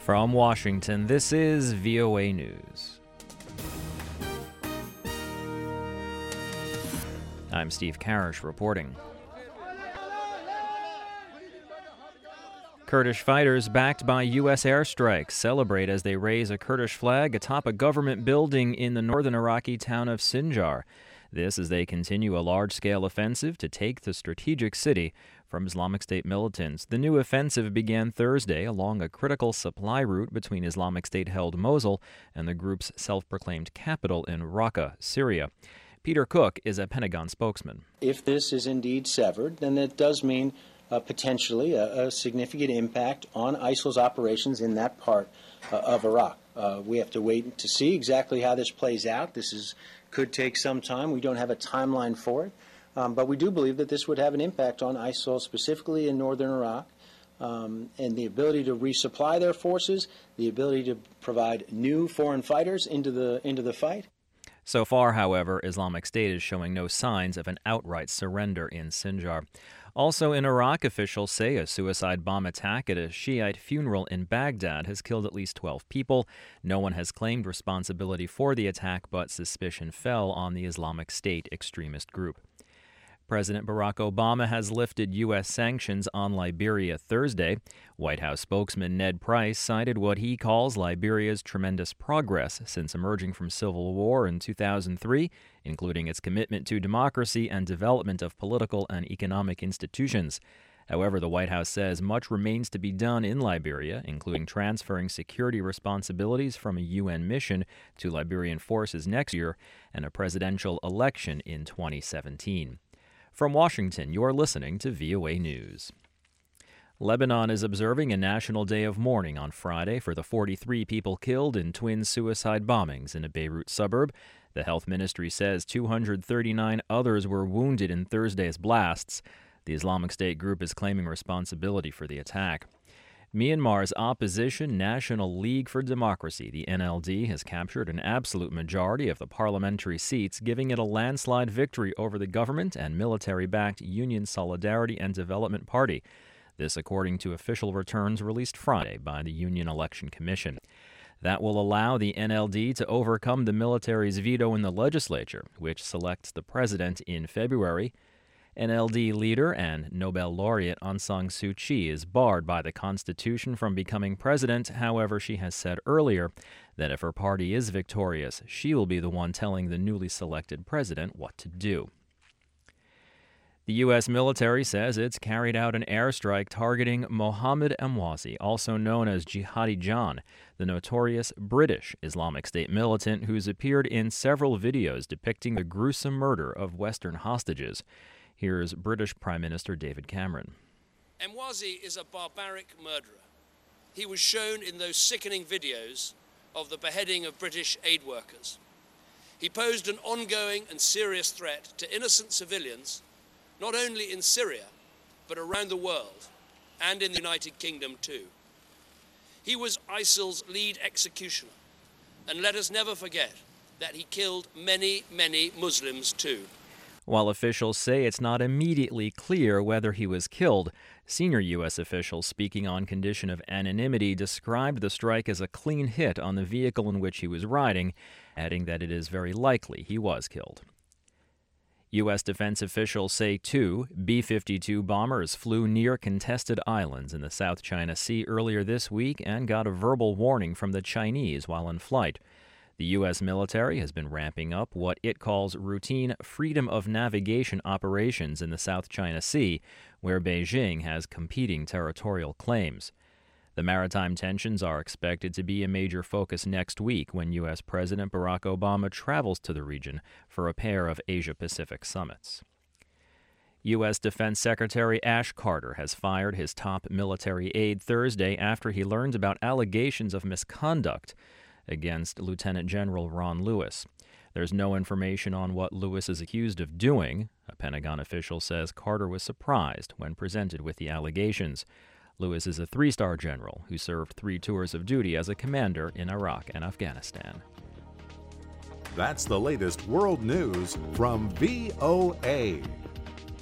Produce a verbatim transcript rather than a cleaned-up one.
From Washington, this is V O A News. I'm Steve Karish reporting. Kurdish fighters backed by U S airstrikes celebrate as they raise a Kurdish flag atop a government building in the northern Iraqi town of Sinjar. This as they continue a large-scale offensive to take the strategic city from Islamic State militants. The new offensive began Thursday along a critical supply route between Islamic State-held Mosul and the group's self-proclaimed capital in Raqqa, Syria. Peter Cook is a Pentagon spokesman. If this is indeed severed, then it does mean uh, potentially a, a significant impact on ISIL's operations in that part uh, of Iraq. Uh, we have to wait to see exactly how this plays out. This is could take some time. We don't have a timeline for it. Um, but we do believe that this would have an impact on ISIL, specifically in northern Iraq, um, and the ability to resupply their forces, the ability to provide new foreign fighters into the into the fight. So far, however, Islamic State is showing no signs of an outright surrender in Sinjar. Also in Iraq, officials say a suicide bomb attack at a Shiite funeral in Baghdad has killed at least twelve people. No one has claimed responsibility for the attack, but suspicion fell on the Islamic State extremist group. President Barack Obama has lifted U S sanctions on Liberia Thursday. White House spokesman Ned Price cited what he calls Liberia's tremendous progress since emerging from civil war in two thousand three, including its commitment to democracy and development of political and economic institutions. However, the White House says much remains to be done in Liberia, including transferring security responsibilities from a U N mission to Liberian forces next year and a presidential election in twenty seventeen. From Washington, you're listening to V O A News. Lebanon is observing a national day of mourning on Friday for the forty-three people killed in twin suicide bombings in a Beirut suburb. The health ministry says two hundred thirty-nine others were wounded in Thursday's blasts. The Islamic State group is claiming responsibility for the attack. Myanmar's opposition National League for Democracy, the N L D, has captured an absolute majority of the parliamentary seats, giving it a landslide victory over the government and military-backed Union Solidarity and Development Party. This according to official returns released Friday by the Union Election Commission. That will allow the N L D to overcome the military's veto in the legislature, which selects the president in February. N L D leader and Nobel laureate Aung San Suu Kyi is barred by the Constitution from becoming president. However, she has said earlier that if her party is victorious, she will be the one telling the newly selected president what to do. The U S military says it's carried out an airstrike targeting Mohammed Emwazi, also known as Jihadi John, the notorious British Islamic State militant who's appeared in several videos depicting the gruesome murder of Western hostages. Here's British Prime Minister David Cameron. Emwazi is a barbaric murderer. He was shown in those sickening videos of the beheading of British aid workers. He posed an ongoing and serious threat to innocent civilians, not only in Syria, but around the world, and in the United Kingdom too. He was ISIL's lead executioner, and let us never forget that he killed many, many Muslims too. While officials say it's not immediately clear whether he was killed, senior U S officials speaking on condition of anonymity described the strike as a clean hit on the vehicle in which he was riding, adding that it is very likely he was killed. U S defense officials say two B fifty-two bombers flew near contested islands in the South China Sea earlier this week and got a verbal warning from the Chinese while in flight. The U S military has been ramping up what it calls routine freedom of navigation operations in the South China Sea, where Beijing has competing territorial claims. The maritime tensions are expected to be a major focus next week when U S President Barack Obama travels to the region for a pair of Asia-Pacific summits. U S Defense Secretary Ash Carter has fired his top military aide Thursday after he learned about allegations of misconduct against Lieutenant General Ron Lewis. There's no information on what Lewis is accused of doing. A Pentagon official says Carter was surprised when presented with the allegations. Lewis is a three-star general who served three tours of duty as a commander in Iraq and Afghanistan. That's the latest world news from V O A.